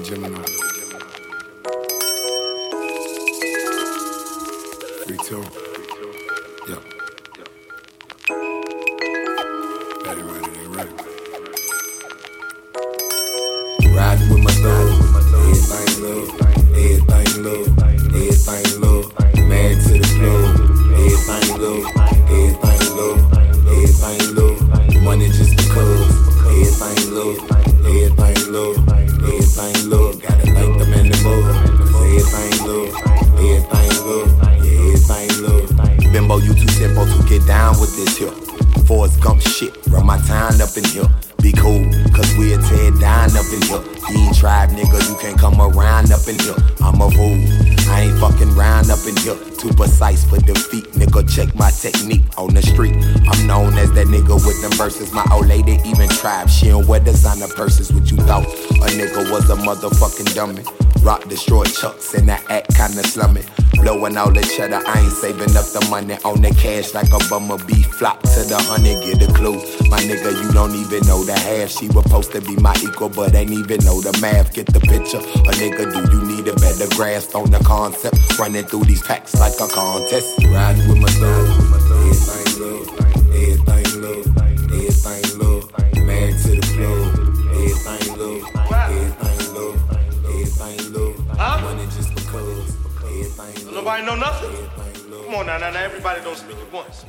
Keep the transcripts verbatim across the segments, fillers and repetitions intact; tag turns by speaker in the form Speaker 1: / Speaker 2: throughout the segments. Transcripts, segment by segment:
Speaker 1: Gemini. Free two. Yep. Better right, it ain't right. Riding with my dog. Everything love. Everything love. Everything love. Married to the club. Everything love. Everything love. Everything love. Money just because. Everything love. Everything love. Everything love. Gotta thank the man above. Everything love. Everything love. Yeah, everything love. Bimbo, you too simple to get down with this here. Forrest Gump shit, run my time up in here. Be cool, cause we'll tear down up in here. You ain't tribe, nigga, you can't come around up in here. I'm a fool, I ain't fucking round up in here. Too precise for defeat, nigga, check my technique on the street. I'm known as that nigga with them verses. My old lady even tribe, she don't wear designer purses. What you thought a nigga was a motherfucking dummy? Rock destroy chucks and that act kinda slummy. Blowing all the cheddar, I ain't saving up the money on the cash like a bummer bee. Flop to the honey, get a clue. My nigga, you don't even know the half. She was supposed to be my equal, but ain't even know the math. Get the picture, a nigga, do you need a better grasp on the concept? Running through these packs like a contest. Riding with my dog, everything love, everything love, everything love. Married to the club, everything love, everything love, everything love.
Speaker 2: Huh?
Speaker 1: Money just because.
Speaker 2: Don't nobody know nothing? Come on now, now, now, everybody don't speak at once.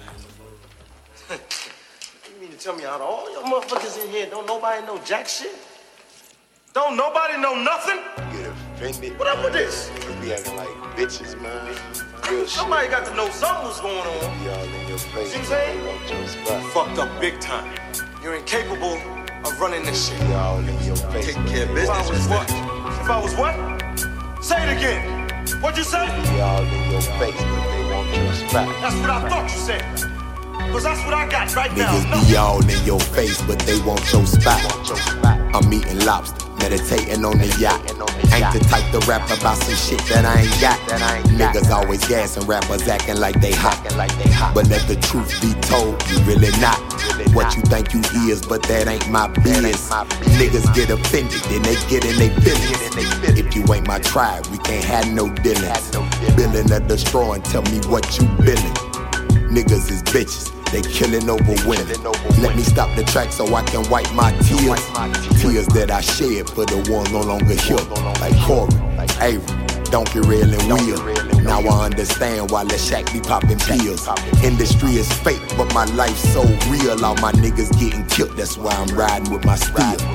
Speaker 2: You mean to tell me out of all your motherfuckers in here, don't nobody know jack shit? Don't nobody know nothing?
Speaker 3: Get offended.
Speaker 2: What up with this?
Speaker 3: You be acting like bitches, man. Real
Speaker 2: Somebody
Speaker 3: shit.
Speaker 2: got to know something was going on.
Speaker 3: Be all in your face.
Speaker 2: See what I'm saying?
Speaker 3: They want your spot.
Speaker 2: Fucked up big time. You're incapable of running this shit.
Speaker 3: Be all in your face.
Speaker 4: Take care of
Speaker 2: If I
Speaker 4: business.
Speaker 2: was what? If I was what? Say it again. What'd you say?
Speaker 3: Be all in your face, but they want your spot.
Speaker 2: That's what I thought you said. Cause that's what I got right now.
Speaker 1: Niggas be all in your face, but they want your spot. I'm eating lobster, meditating on the yacht. Ain't the type to rap about some shit that I ain't got. Niggas always gassing rappers acting like they hot. But let the truth be told, you really not what you think you is, but that ain't my business. Niggas get offended, then they get in they feelings. If you ain't my tribe, we can't have no dealings. Billing or destroying, tell me what you billing. Niggas is bitches, they killing over women. Let me stop the track so I can wipe my tears. Tears that I shed for the ones no longer here. Like Corey, Avery, Donkey Rail and Wheel. Now I understand why Lil Shaq be popping pills. Industry is fake, but my life's so real. All my niggas getting killed, that's why I'm riding with my steel.